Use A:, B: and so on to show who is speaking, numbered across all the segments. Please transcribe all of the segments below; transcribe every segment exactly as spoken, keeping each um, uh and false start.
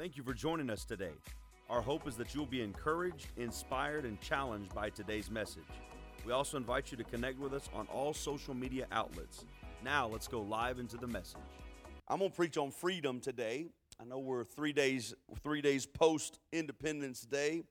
A: Thank you for joining us today. Our hope is that you will be encouraged, inspired, and challenged by today's message. We also invite you to connect with us on all social media outlets. Now, let's go live into the message. I'm going to preach on freedom today. I know we're three days three days post Independence Day,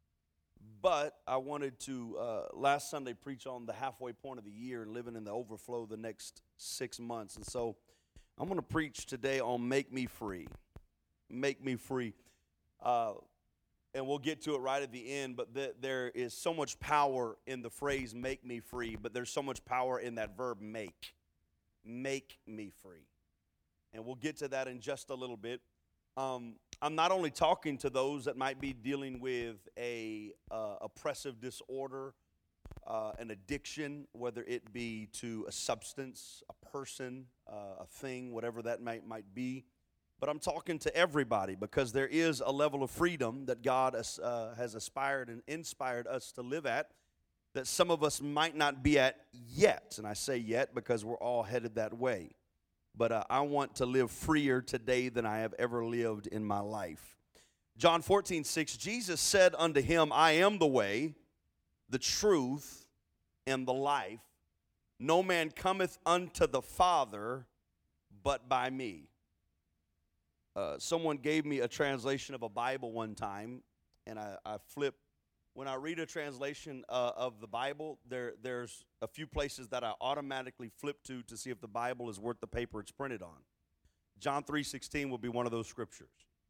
A: but I wanted to uh, last Sunday preach on the halfway point of the year and living in the overflow the next six months. And so I'm going to preach today on Make Me Free. Make me free. Uh, and we'll get to it right at the end, but th- there is so much power in the phrase make me free, but there's so much power in that verb make. Make me free. And we'll get to that in just a little bit. Um, I'm not only talking to those that might be dealing with a uh, oppressive disorder, uh, an addiction, whether it be to a substance, a person, uh, a thing, whatever that might, might be. But I'm talking to everybody because there is a level of freedom that God has, uh, has aspired and inspired us to live at that some of us might not be at yet. And I say yet because we're all headed that way. But uh, I want to live freer today than I have ever lived in my life. John fourteen six, Jesus said unto him, I am the way, the truth, and the life. No man cometh unto the Father but by me. Uh, someone gave me a translation of a Bible one time, and I, I flipped. When I read a translation uh, of the Bible, there there's a few places that I automatically flip to to see if the Bible is worth the paper it's printed on. John three sixteen would be one of those scriptures.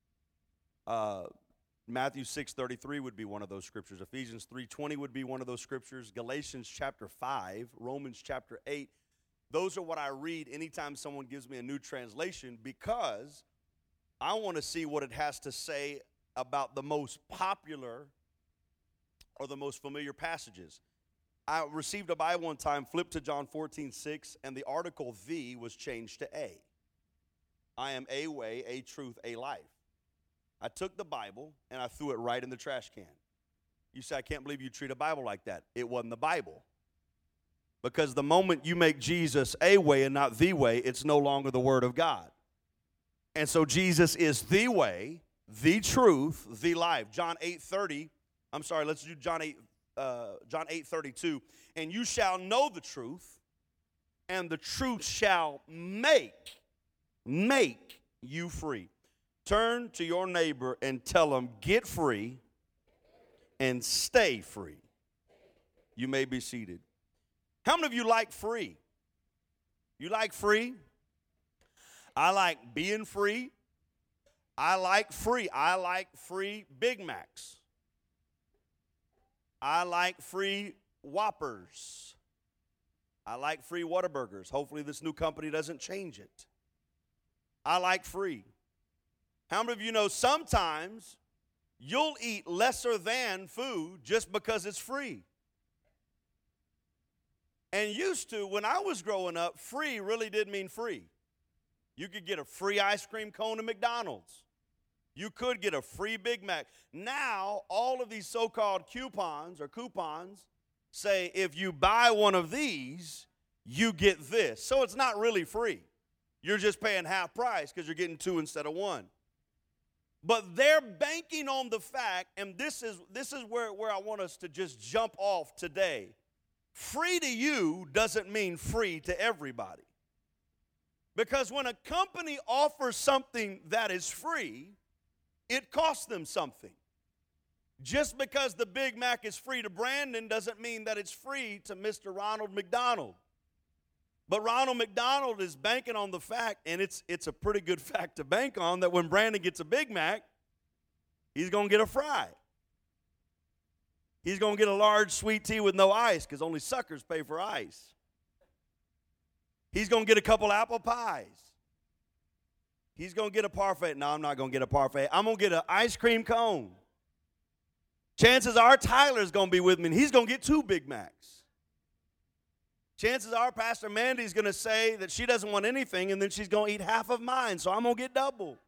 A: Uh, Matthew six thirty-three would be one of those scriptures. Ephesians three twenty would be one of those scriptures. Galatians chapter five, Romans chapter eight. Those are what I read anytime someone gives me a new translation because I want to see what it has to say about the most popular or the most familiar passages. I received a Bible one time, flipped to John fourteen six, and the article "the" was changed to "a." I am a way, a truth, a life. I took the Bible and I threw it right in the trash can. You say, I can't believe you treat a Bible like that. It wasn't the Bible. Because the moment you make Jesus a way and not the way, it's no longer the Word of God. And so Jesus is the way, the truth, the life. John eight thirty. I'm sorry, let's do John eight, uh, John eight thirty-two. And you shall know the truth, and the truth shall make, make you free. Turn to your neighbor and tell them, get free and stay free. You may be seated. How many of you like free? You like free? I like being free. I like free. I like free Big Macs. I like free Whoppers. I like free Whataburgers. Hopefully this new company doesn't change it. I like free. How many of you know sometimes you'll eat lesser than food just because it's free? And used to, when I was growing up, free really did mean free. You could get a free ice cream cone at McDonald's. You could get a free Big Mac. Now, all of these so-called coupons or coupons say if you buy one of these, you get this. So it's not really free. You're just paying half price because you're getting two instead of one. But they're banking on the fact, and this is, this is where, where I want us to just jump off today. Free to you doesn't mean free to everybody. Because when a company offers something that is free, it costs them something. Just because the Big Mac is free to Brandon doesn't mean that it's free to Mister Ronald McDonald. But Ronald McDonald is banking on the fact, and it's, it's a pretty good fact to bank on, that when Brandon gets a Big Mac, he's going to get a fry. He's going to get a large sweet tea with no ice because only suckers pay for ice. He's going to get a couple apple pies. He's going to get a parfait. No, I'm not going to get a parfait. I'm going to get an ice cream cone. Chances are Tyler's going to be with me, and he's going to get two Big Macs. Chances are Pastor Mandy's going to say that she doesn't want anything, and then she's going to eat half of mine, so I'm going to get double.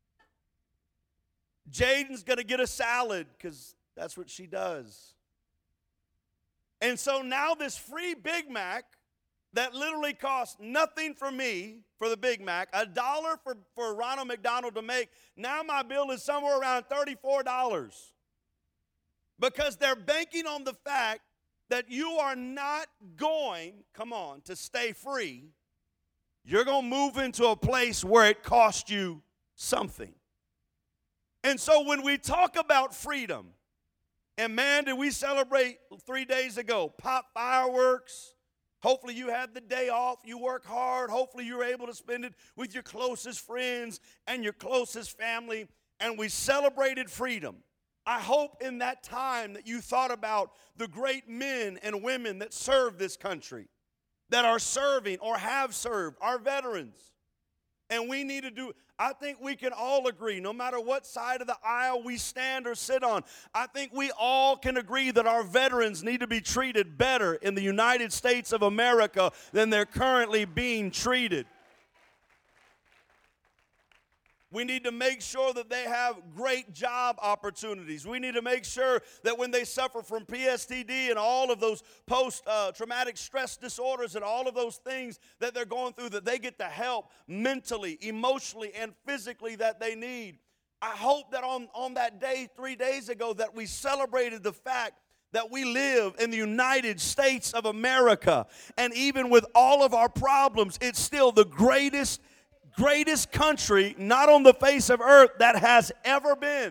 A: Jaden's going to get a salad because that's what she does. And so now this free Big Mac that literally costs nothing for me for the Big Mac, a dollar for, for Ronald McDonald to make. Now my bill is somewhere around thirty-four dollars. Because they're banking on the fact that you are not going, come on, to stay free. You're going to move into a place where it costs you something. And so when we talk about freedom, and man, did we celebrate three days ago, pop fireworks. Hopefully you had the day off, you work hard. Hopefully you were able to spend it with your closest friends and your closest family, and we celebrated freedom. I hope in that time that you thought about the great men and women that serve this country, that are serving or have served, our veterans. And we need to do, I think we can all agree, no matter what side of the aisle we stand or sit on, I think we all can agree that our veterans need to be treated better in the United States of America than they're currently being treated. We need to make sure that they have great job opportunities. We need to make sure that when they suffer from P S T D and all of those post-traumatic uh, stress disorders and all of those things that they're going through, that they get the help mentally, emotionally, and physically that they need. I hope that on, on that day, three days ago, that we celebrated the fact that we live in the United States of America. And even with all of our problems, it's still the greatest greatest country, not on the face of earth, that has ever been.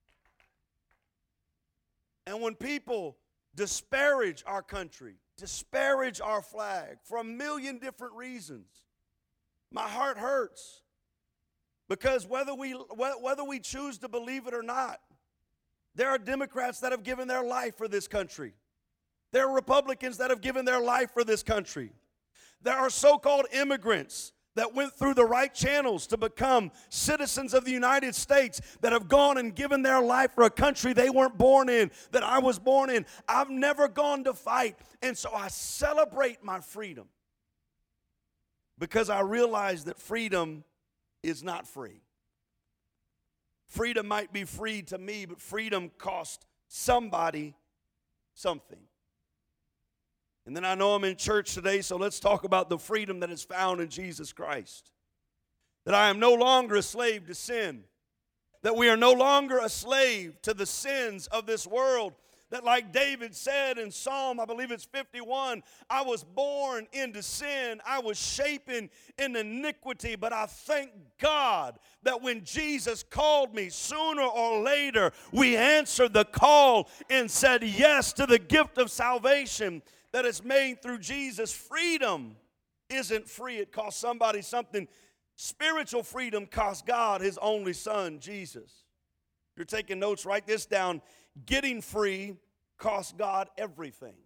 A: And when people disparage our country, disparage our flag for a million different reasons, my heart hurts. Because whether we whether we choose to believe it or not, there are Democrats that have given their life for this country. There are Republicans that have given their life for this country. There are so-called immigrants that went through the right channels to become citizens of the United States, that have gone and given their life for a country they weren't born in, that I was born in. I've never gone to fight, and so I celebrate my freedom because I realize that freedom is not free. Freedom might be free to me, but freedom costs somebody something. And then I know I'm in church today, so let's talk about the freedom that is found in Jesus Christ. That I am no longer a slave to sin. That we are no longer a slave to the sins of this world. That like David said in Psalm, I believe it's fifty-one, I was born into sin. I was shapen in iniquity. But I thank God that when Jesus called me, sooner or later, we answered the call and said yes to the gift of salvation that is made through Jesus. Freedom isn't free. It costs somebody something. Spiritual freedom costs God his only son, Jesus. If you're taking notes, write this down. Getting free costs God everything.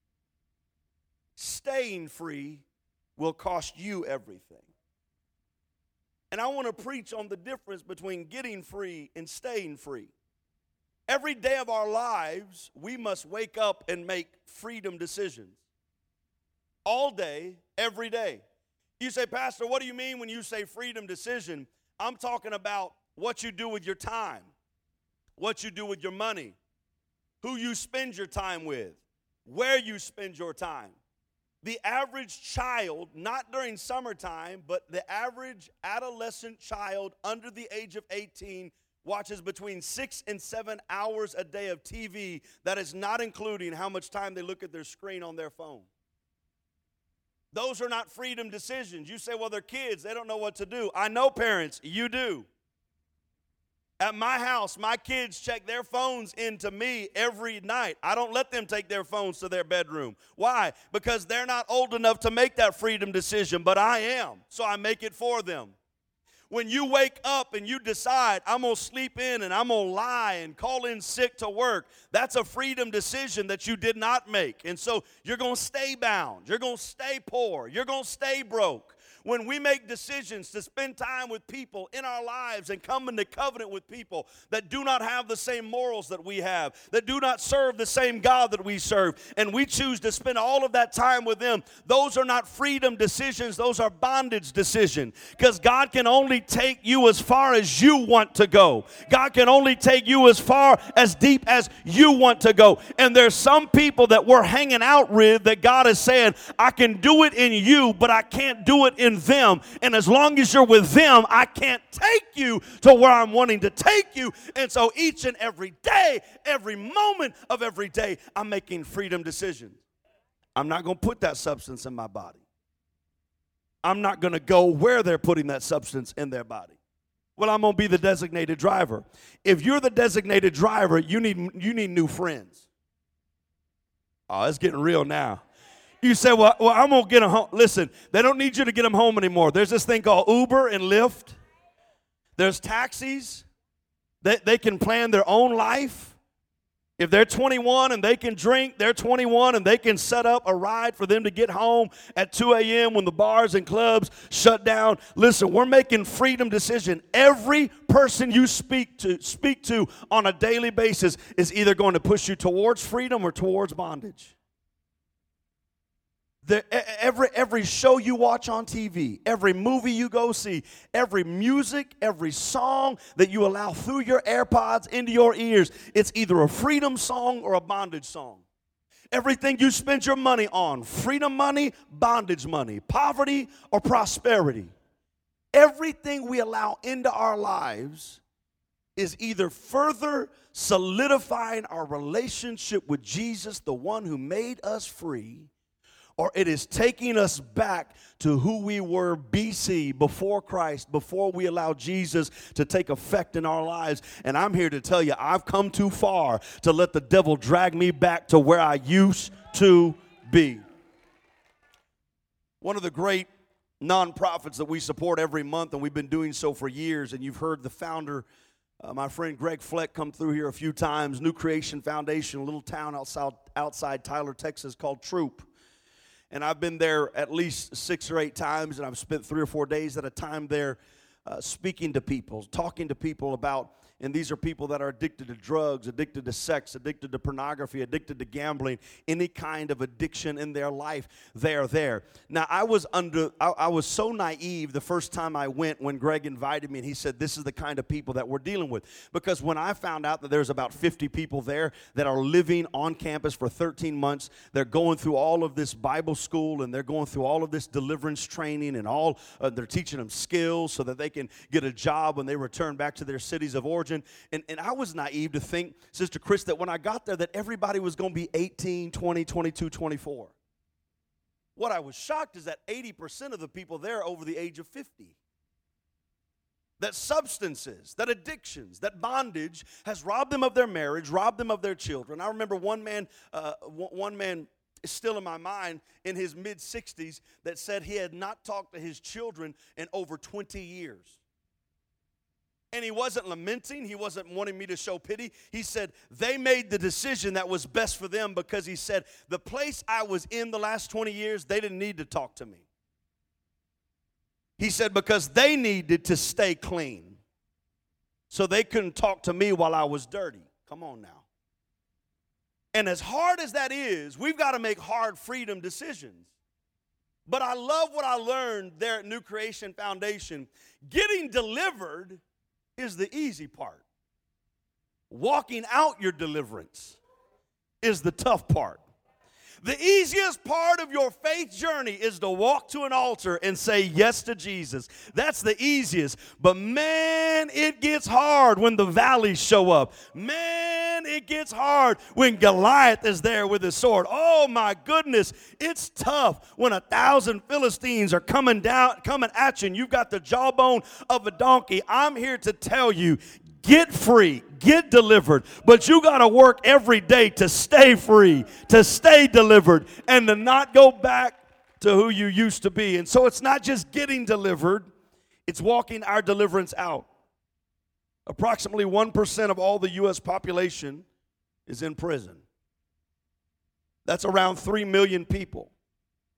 A: Staying free will cost you everything. And I want to preach on the difference between getting free and staying free. Every day of our lives, we must wake up and make freedom decisions. All day, every day. You say, Pastor, what do you mean when you say freedom decision? I'm talking about what you do with your time, what you do with your money, who you spend your time with, where you spend your time. The average child, not during summertime, but the average adolescent child under the age of eighteen watches between six and seven hours a day of T V. That is not including how much time they look at their screen on their phone. Those are not freedom decisions. You say, well, they're kids. They don't know what to do. I know parents. You do. At my house, my kids check their phones into me every night. I don't let them take their phones to their bedroom. Why? Because they're not old enough to make that freedom decision, but I am. So I make it for them. When you wake up and you decide, I'm going to sleep in and I'm going to lie and call in sick to work, that's a freedom decision that you did not make. And so you're going to stay bound. You're going to stay poor. You're going to stay broke. when we make decisions to spend time with people in our lives and come into covenant with people that do not have the same morals that we have, that do not serve the same God that we serve, and we choose to spend all of that time with them, those are not freedom decisions, those are bondage decisions. Because God can only take you as far as you want to go. God can only take you as far, as deep as you want to go. And there's some people that we're hanging out with that God is saying, I can do it in you, but I can't do it in them. And as long as you're with them, I can't take you to where I'm wanting to take you. And so each and every day, every moment of every day, I'm making freedom decisions. I'm not going to put that substance in my body. I'm not going to go where they're putting that substance in their body. Well, I'm going to be the designated driver. If you're the designated driver, you need you need new friends. Oh, it's getting real now. You say, well, well I'm going to get them home. Listen, they don't need you to get them home anymore. There's this thing called Uber and Lyft. There's taxis. They, they can plan their own life. If they're twenty-one and they can drink, they're twenty-one and they can set up a ride for them to get home at two a.m. when the bars and clubs shut down. Listen, we're making freedom decision. Every person you speak to, speak to on a daily basis is either going to push you towards freedom or towards bondage. The, every, every show you watch on T V, every movie you go see, every music, every song that you allow through your AirPods into your ears, it's either a freedom song or a bondage song. Everything you spend your money on, freedom money, bondage money, poverty or prosperity, everything we allow into our lives is either further solidifying our relationship with Jesus, the one who made us free, or it is taking us back to who we were B C, before Christ, before we allowed Jesus to take effect in our lives. And I'm here to tell you, I've come too far to let the devil drag me back to where I used to be. One of the great nonprofits that we support every month, and we've been doing so for years, and you've heard the founder, uh, my friend Greg Fleck, come through here a few times, New Creation Foundation, a little town outside, outside Tyler, Texas called Troop. And I've been there at least six or eight times, and I've spent three or four days at a time there uh, speaking to people, talking to people about, and these are people that are addicted to drugs, addicted to sex, addicted to pornography, addicted to gambling, any kind of addiction in their life, they're there. Now, I was under, I, I was so naive the first time I went when Greg invited me, and he said, this is the kind of people that we're dealing with. Because when I found out that there's about fifty people there that are living on campus for thirteen months, they're going through all of this Bible school, and they're going through all of this deliverance training, and all, uh, they're teaching them skills so that they can get a job when they return back to their cities of origin. And, and I was naive to think, Sister Chris, that when I got there that everybody was going to be eighteen, twenty, twenty-two, twenty-four. What I was shocked is that eighty percent of the people there are over the age of fifty. That substances, that addictions, that bondage has robbed them of their marriage, robbed them of their children. I remember one man, uh, one man is still in my mind in his mid sixties that said he had not talked to his children in over twenty years. And he wasn't lamenting. He wasn't wanting me to show pity. He said they made the decision that was best for them, because he said the place I was in the last twenty years, they didn't need to talk to me. He said because they needed to stay clean. So they couldn't talk to me while I was dirty. Come on now. And as hard as that is, we've got to make hard freedom decisions. But I love what I learned there at New Creation Foundation. Getting delivered is the easy part. Walking out your deliverance is the tough part. The easiest part of your faith journey is to walk to an altar and say yes to Jesus. That's the easiest. But man, it gets hard when the valleys show up. Man, it gets hard when Goliath is there with his sword. Oh my goodness, it's tough when a thousand Philistines are coming down, coming at you, and you've got the jawbone of a donkey. I'm here to tell you, get free, get delivered, but you got to work every day to stay free, to stay delivered, and to not go back to who you used to be. And so it's not just getting delivered, it's walking our deliverance out. Approximately one percent of all the U S population is in prison. That's around three million people.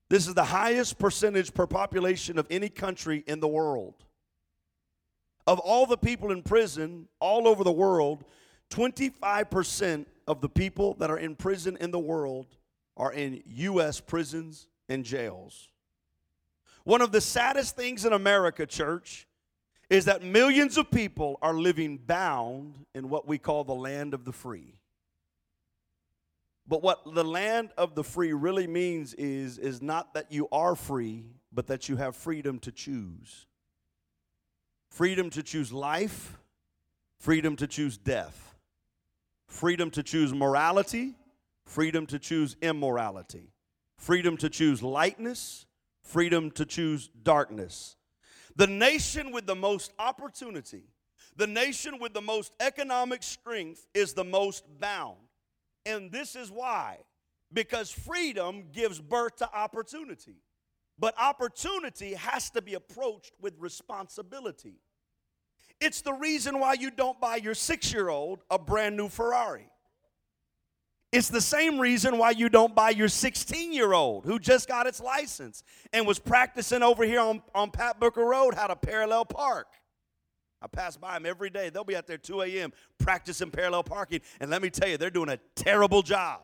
A: This is the highest percentage per population of any country in the world. Of all the people in prison all over the world, twenty-five percent of the people that are in prison in the world are in U S prisons and jails. One of the saddest things in America, church, is that millions of people are living bound in what we call the land of the free. But what the land of the free really means is, is not that you are free, but that you have freedom to choose. Freedom to choose life, freedom to choose death, freedom to choose morality, freedom to choose immorality, freedom to choose lightness, freedom to choose darkness. The nation with the most opportunity, the nation with the most economic strength is the most bound. And this is why. Because freedom gives birth to opportunity. But opportunity has to be approached with responsibility. It's the reason why you don't buy your six-year-old a brand new Ferrari. It's the same reason why you don't buy your sixteen-year-old who just got its license and was practicing over here on, on Pat Booker Road how to parallel park. I pass by them every day. They'll be out there two a.m. practicing parallel parking. And let me tell you, they're doing a terrible job.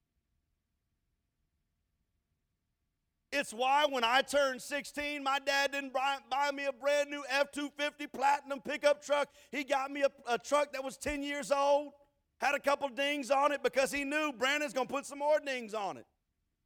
A: It's why when I turned sixteen, my dad didn't buy, buy me a brand new F two fifty Platinum pickup truck. He got me a, a truck that was ten years old, had a couple dings on it because he knew Brandon's going to put some more dings on it.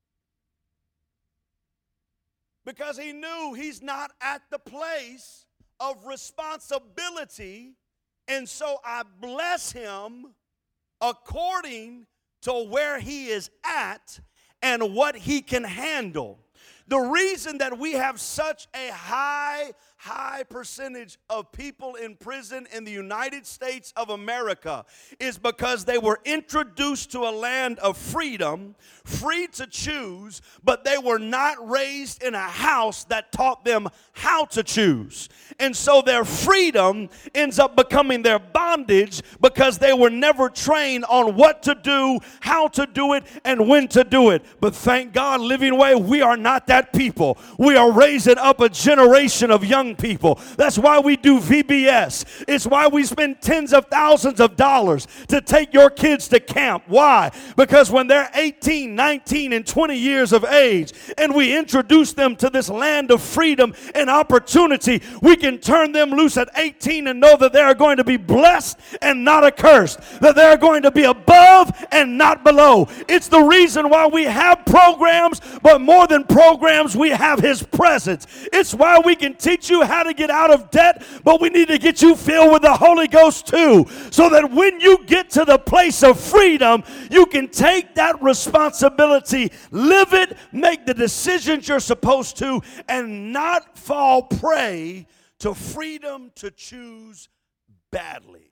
A: Because he knew he's not at the place of responsibility, and so I bless him according to where he is at and what he can handle. The reason that we have such a high, high percentage of people in prison in the United States of America is because they were introduced to a land of freedom, free to choose, but they were not raised in a house that taught them how to choose. And so their freedom ends up becoming their bondage because they were never trained on what to do, how to do it, and when to do it. But thank God, Living Way, we are not that people. We are raising up a generation of young people. That's why we do V B S. It's why we spend tens of thousands of dollars to take your kids to camp. Why? Because when they're eighteen, nineteen, and twenty years of age, and we introduce them to this land of freedom and opportunity, we can turn them loose at eighteen and know that they are going to be blessed and not accursed, that they are going to be above and not below. It's the reason why we have programs, but more than programs, we have His presence. It's why we can teach you how to get out of debt, but we need to get you filled with the Holy Ghost too, so that when you get to the place of freedom, you can take that responsibility, live it, make the decisions you're supposed to, and not fall prey to freedom to choose badly.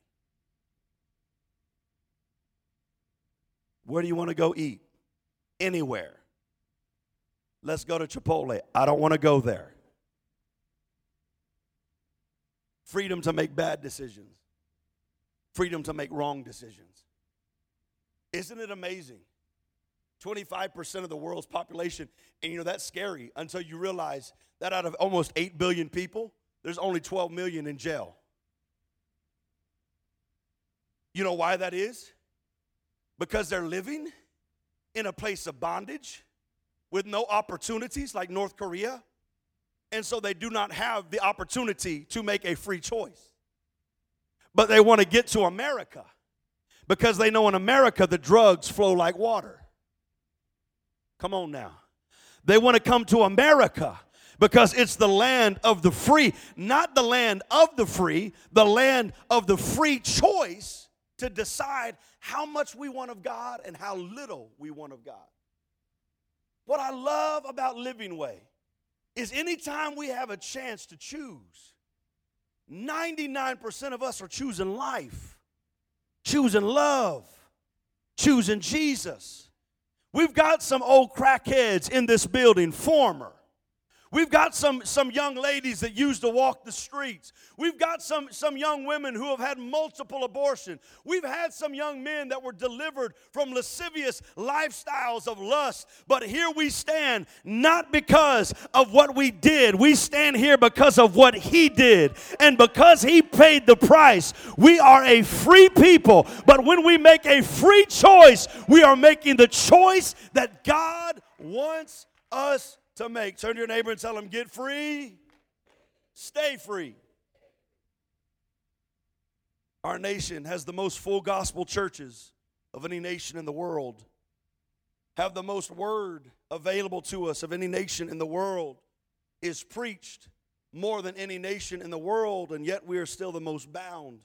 A: Where do you want to go eat? Anywhere. Let's go to Chipotle. I don't want to go there. Freedom to make bad decisions. Freedom to make wrong decisions. Isn't it amazing? twenty-five percent of the world's population, and you know, that's scary until you realize that out of almost eight billion people, there's only twelve million in jail. You know why that is? Because they're living in a place of bondage with no opportunities like North Korea. And so they do not have the opportunity to make a free choice. But they want to get to America because they know in America the drugs flow like water. Come on now. They want to come to America because it's the land of the free, not the land of the free, the land of the free choice to decide how much we want of God and how little we want of God. What I love about Living Way is anytime we have a chance to choose, ninety-nine percent of us are choosing life, choosing love, choosing Jesus. We've got some old crackheads in this building, former. We've got some, some young ladies that used to walk the streets. We've got some, some young women who have had multiple abortions. We've had some young men that were delivered from lascivious lifestyles of lust. But here we stand, not because of what we did. We stand here because of what He did. And because He paid the price, we are a free people. But when we make a free choice, we are making the choice that God wants us to make. Turn to your neighbor and tell him, get free, stay free. Our nation has the most full gospel churches of any nation in the world, have the most word available to us of any nation in the world, is preached more than any nation in the world, and yet we are still the most bound.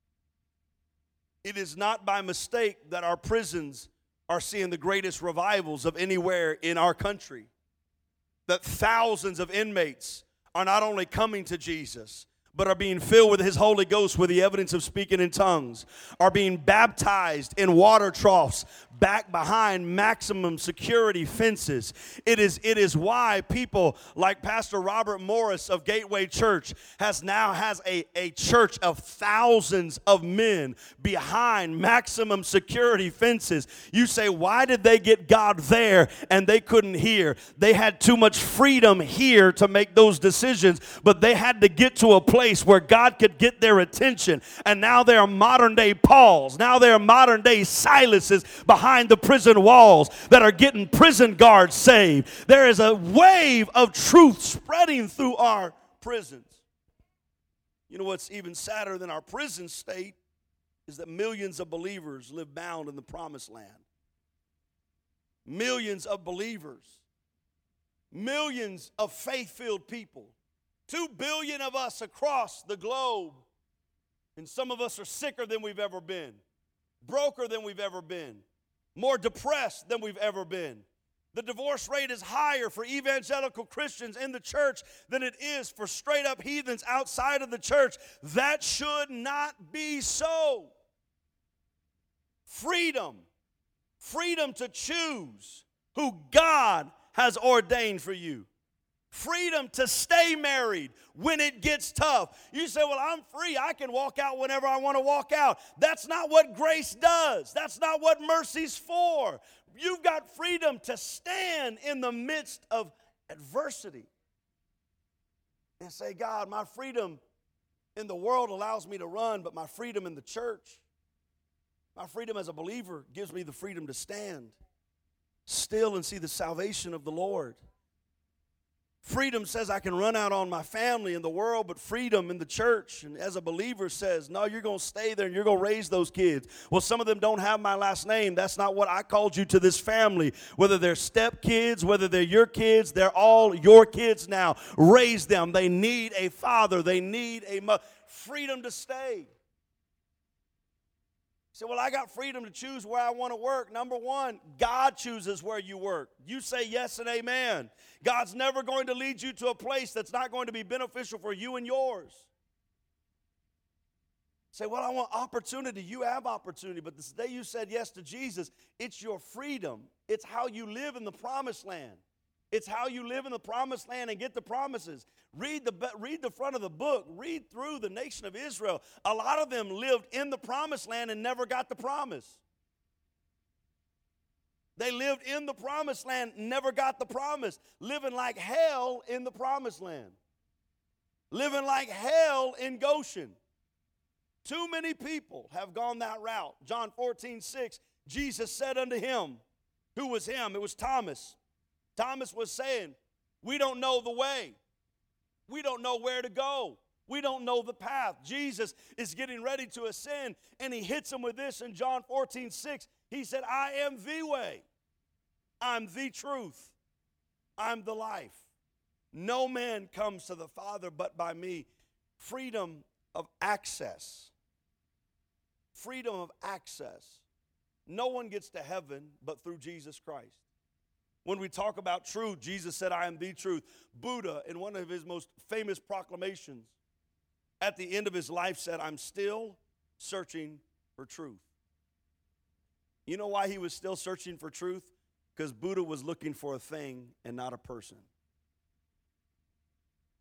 A: It is not by mistake that our prisons are seeing the greatest revivals of anywhere in our country. That thousands of inmates are not only coming to Jesus, but are being filled with His Holy Ghost with the evidence of speaking in tongues, are being baptized in water troughs back behind maximum security fences. It is, it is why people like Pastor Robert Morris of Gateway Church has now has a, a church of thousands of men behind maximum security fences. You say, why did they get God there and they couldn't hear? They had too much freedom here to make those decisions, but they had to get to a place where God could get their attention. And now they are modern day Pauls. Now they are modern day Silases behind the prison walls that are getting prison guards saved. There is a wave of truth spreading through our prisons. You know what's even sadder than our prison state is that millions of believers live bound in the promised land. Millions of believers. Millions of faith-filled people. Two billion of us across the globe. And some of us are sicker than we've ever been. Broker than we've ever been. More depressed than we've ever been. The divorce rate is higher for evangelical Christians in the church than it is for straight up heathens outside of the church. That should not be so. Freedom. Freedom to choose who God has ordained for you. Freedom to stay married when it gets tough. You say, well, I'm free. I can walk out whenever I want to walk out. That's not what grace does. That's not what mercy's for. You've got freedom to stand in the midst of adversity and say, God, my freedom in the world allows me to run, but my freedom in the church, my freedom as a believer gives me the freedom to stand still and see the salvation of the Lord. Freedom says I can run out on my family in the world, but freedom in the church and as a believer says, no, you're going to stay there and you're going to raise those kids. Well, some of them don't have my last name. That's not what I called you to this family. Whether they're stepkids, whether they're your kids, they're all your kids now. Raise them. They need a father. They need a mother. Freedom to stay. You say, well, I got freedom to choose where I want to work. Number one, God chooses where you work. You say yes and amen. God's never going to lead you to a place that's not going to be beneficial for you and yours. Say, well, I want opportunity. You have opportunity, but the day you said yes to Jesus, it's your freedom. It's how you live in the promised land. It's how you live in the promised land and get the promises. Read the, read the front of the book. Read through the nation of Israel. A lot of them lived in the promised land and never got the promise. They lived in the promised land, never got the promise. Living like hell in the promised land. Living like hell in Goshen. Too many people have gone that route. John fourteen six, Jesus said unto him, who was him? It was Thomas. Thomas was saying, we don't know the way. We don't know where to go. We don't know the path. Jesus is getting ready to ascend, and he hits him with this in John fourteen six. He said, I am the way. I'm the truth. I'm the life. No man comes to the Father but by me. Freedom of access. Freedom of access. No one gets to heaven but through Jesus Christ. When we talk about truth, Jesus said, I am the truth. Buddha, in one of his most famous proclamations, at the end of his life said, I'm still searching for truth. You know why he was still searching for truth? Because Buddha was looking for a thing and not a person.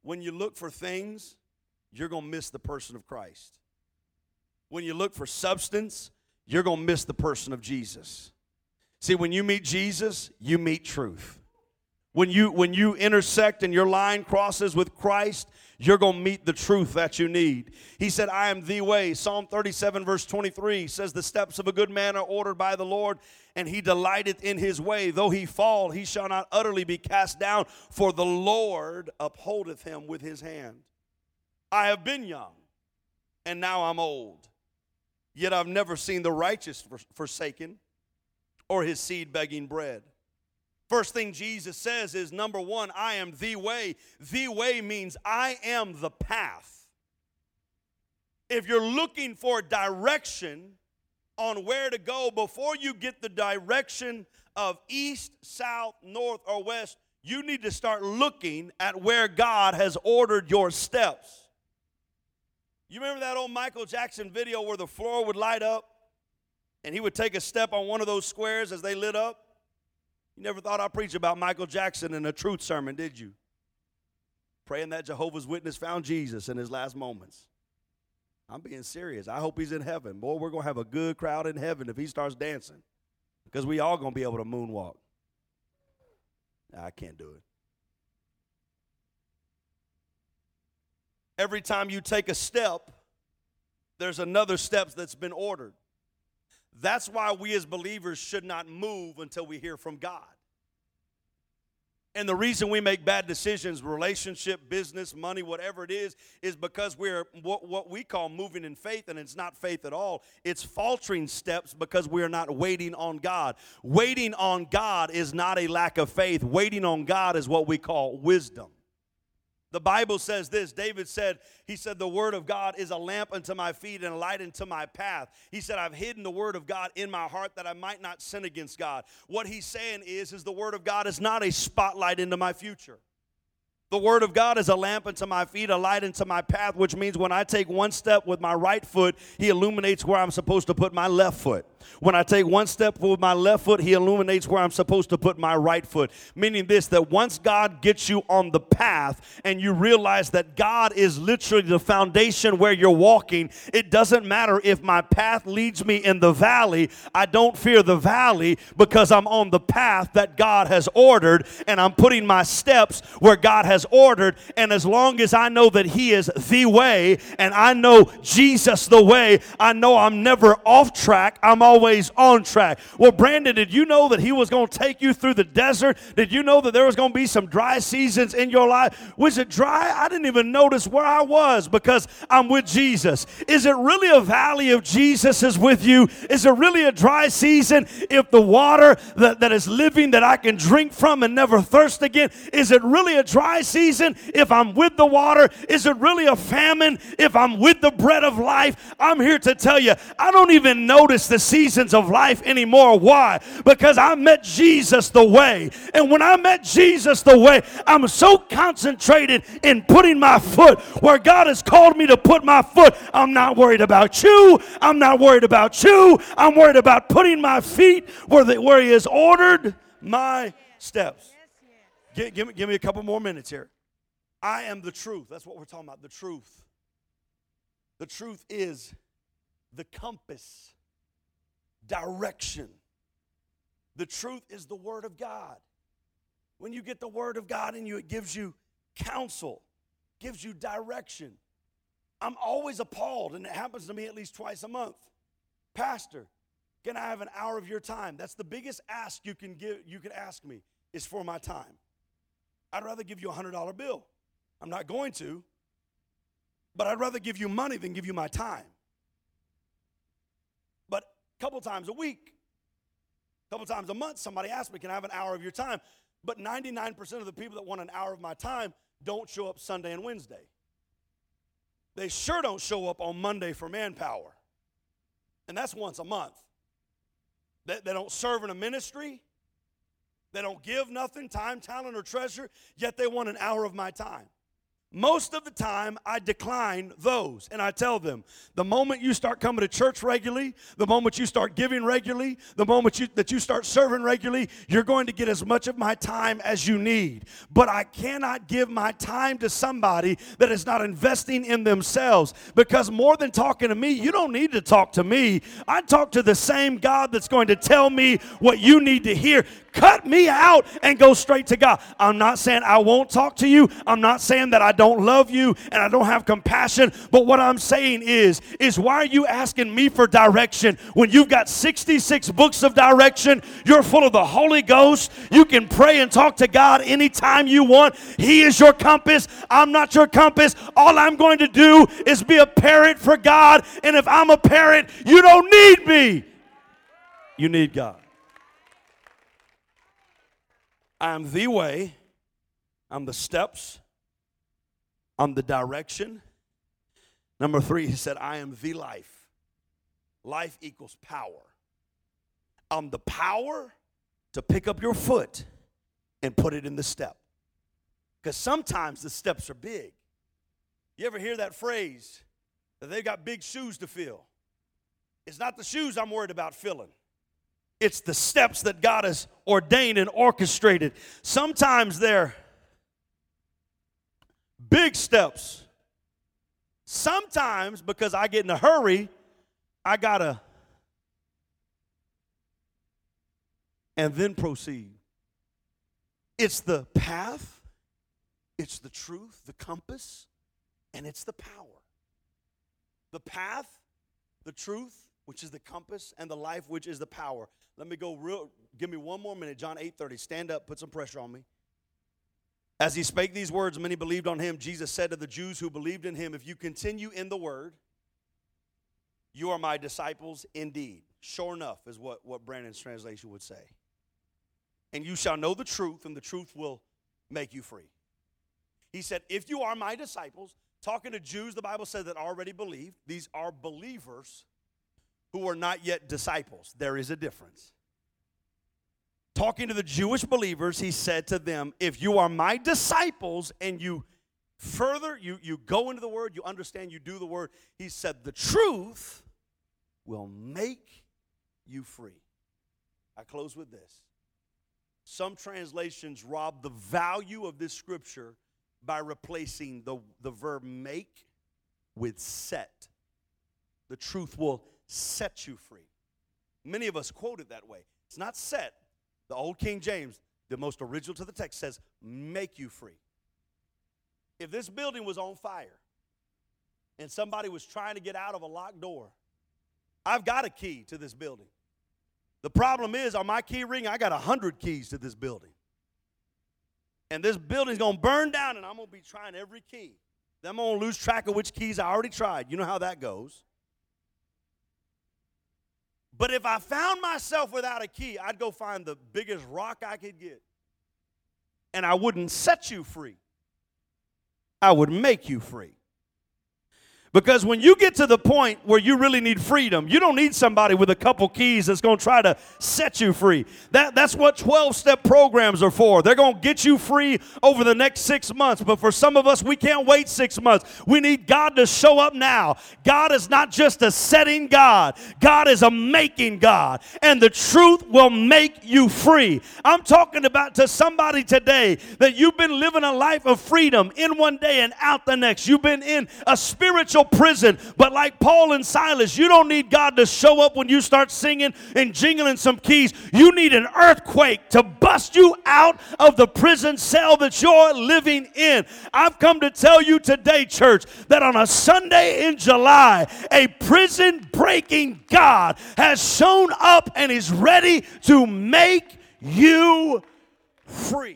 A: when you look for things, you're going to miss the person of Christ. When you look for substance, you're going to miss the person of Jesus. See, when you meet Jesus, you meet truth. When you, when you intersect and your line crosses with Christ, you're going to meet the truth that you need. He said, I am the way. Psalm thirty-seven verse twenty-three says, the steps of a good man are ordered by the Lord, and he delighteth in his way. Though he fall, he shall not utterly be cast down, for the Lord upholdeth him with his hand. I have been young, and now I'm old. Yet I've never seen the righteous forsaken, or his seed begging bread. First thing Jesus says is, number one, I am the way. The way means I am the path. If you're looking for direction on where to go, before you get the direction of east, south, north, or west, you need to start looking at where God has ordered your steps. You remember that old Michael Jackson video where the floor would light up and he would take a step on one of those squares as they lit up? You never thought I'd preach about Michael Jackson in a truth sermon, did you? Praying that Jehovah's Witness found Jesus in his last moments. I'm being serious. I hope he's in heaven. Boy, we're going to have a good crowd in heaven if he starts dancing, because we all going to be able to moonwalk. Nah, I can't do it. Every time you take a step, there's another step that's been ordered. That's why we as believers should not move until we hear from God. And the reason we make bad decisions, relationship, business, money, whatever it is, is because we're what, what we call moving in faith, and it's not faith at all. It's faltering steps because we're not waiting on God. Waiting on God is not a lack of faith. Waiting on God is what we call wisdom. The Bible says this. David said, he said, the word of God is a lamp unto my feet and a light unto my path. He said, I've hidden the word of God in my heart that I might not sin against God. What he's saying is, is the word of God is not a spotlight into my future. The word of God is a lamp unto my feet, a light unto my path, which means when I take one step with my right foot, he illuminates where I'm supposed to put my left foot. When I take one step with my left foot, he illuminates where I'm supposed to put my right foot. Meaning this, that once God gets you on the path and you realize that God is literally the foundation where you're walking, it doesn't matter if my path leads me in the valley. I don't fear the valley because I'm on the path that God has ordered, and I'm putting my steps where God has ordered. And as long as I know that he is the way, and I know Jesus the way, I know I'm never off track. I'm always on track. Well, Brandon, did you know that he was going to take you through the desert? Did you know that there was going to be some dry seasons in your life? Was it dry? I didn't even notice where I was because I'm with Jesus. Is it really a valley if Jesus is with you? Is it really a dry season if the water that, that is living that I can drink from and never thirst again? Is it really a dry season if I'm with the water? Is it really a famine if I'm with the bread of life? I'm here to tell you, I don't even notice the seasons of life anymore. Why? Because I met Jesus the way. And when I met Jesus the way, I'm so concentrated in putting my foot where God has called me to put my foot. I'm not worried about you. I'm not worried about you. I'm worried about putting my feet where, the, where he has ordered my steps. Give, give, me, give me a couple more minutes here. I am the truth. That's what we're talking about, the truth. The truth is the compass, direction. The truth is the word of God. When you get the word of God in you, it gives you counsel, gives you direction. I'm always appalled, and it happens to me at least twice a month. Pastor, can I have an hour of your time? That's the biggest ask you can give. You can ask me is for my time. I'd rather give you a one hundred dollar bill. I'm not going to, but I'd rather give you money than give you my time. But a couple times a week, a couple times a month, somebody asks me, can I have an hour of your time? But ninety-nine percent of the people that want an hour of my time don't show up Sunday and Wednesday. They sure don't show up on Monday for manpower. And that's once a month. They, they don't serve in a ministry. They don't give nothing, time, talent, or treasure, yet they want an hour of my time.
B: Most of the time, I decline those, and I tell them, the moment you start coming to church regularly, the moment you start giving regularly, the moment you, that you start serving regularly, you're going to get as much of my time as you need. But I cannot give my time to somebody that is not investing in themselves, because more than talking to me, you don't need to talk to me. I talk to the same God that's going to tell me what you need to hear. Cut me out and go straight to God. I'm not saying I won't talk to you. I'm not saying that I don't love you and I don't have compassion. But what I'm saying is, is why are you asking me for direction when you've got sixty-six books of direction? You're full of the Holy Ghost. You can pray and talk to God anytime you want. He is your compass. I'm not your compass. All I'm going to do is be a parent for God. And if I'm a parent, you don't need me. You need God. I am the way, I'm the steps, I'm the direction. Number three, he said, I am the life. Life equals power. I'm the power to pick up your foot and put it in the step. Because sometimes the steps are big. You ever hear that phrase, that they've got big shoes to fill? It's not the shoes I'm worried about filling. It's the steps that God has ordained and orchestrated. Sometimes they're big steps. Sometimes, because I get in a hurry, I gotta and then proceed. It's the path, it's the truth, the compass, and it's the power. The path, the truth, which is the compass, and the life, which is the power. Let me go real, give me one more minute. John eight thirty, stand up, put some pressure on me. As he spake these words, many believed on him. Jesus said to the Jews who believed in him, if you continue in the word, you are my disciples indeed. Sure enough is what, what Brandon's translation would say. And you shall know the truth, and the truth will make you free. He said, if you are my disciples, talking to Jews, the Bible says that already believed. These are believers who are not yet disciples. There is a difference. Talking to the Jewish believers, he said to them, if you are my disciples and you further, you, you go into the word, you understand, you do the word, he said the truth will make you free. I close with this. Some translations rob the value of this scripture by replacing the, the verb make with set. The truth will set you free. Many of us quote it that way. It's not set. The old King James, the most original to the text, says make you free. If this building was on fire and somebody was trying to get out of a locked door, I've got a key to this building. The problem is, on my key ring, I got a hundred keys to this building. And this building's going to burn down, and I'm going to be trying every key. Then I'm going to lose track of which keys I already tried. You know how that goes. But if I found myself without a key, I'd go find the biggest rock I could get. And I wouldn't set you free. I would make you free. Because when you get to the point where you really need freedom, you don't need somebody with a couple keys that's going to try to set you free. That, that's what twelve-step programs are for. They're going to get you free over the next six months. But for some of us, we can't wait six months. We need God to show up now. God is not just a setting God. God is a making God. And the truth will make you free. I'm talking about to somebody today that you've been living a life of freedom in one day and out the next. You've been in a spiritual prison, but like Paul and Silas, you don't need God to show up when you start singing and jingling some keys. You need an earthquake to bust you out of the prison cell that you're living in. I've come to tell you today, church, that on a Sunday in July, a prison-breaking God has shown up and is ready to make you free.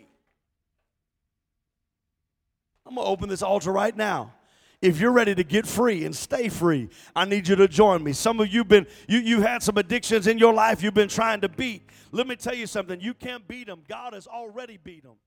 B: I'm going to open this altar right now. If you're ready to get free and stay free, I need you to join me. Some of you been you you had some addictions in your life you've been trying to beat. Let me tell you something. You can't beat them. God has already beat them.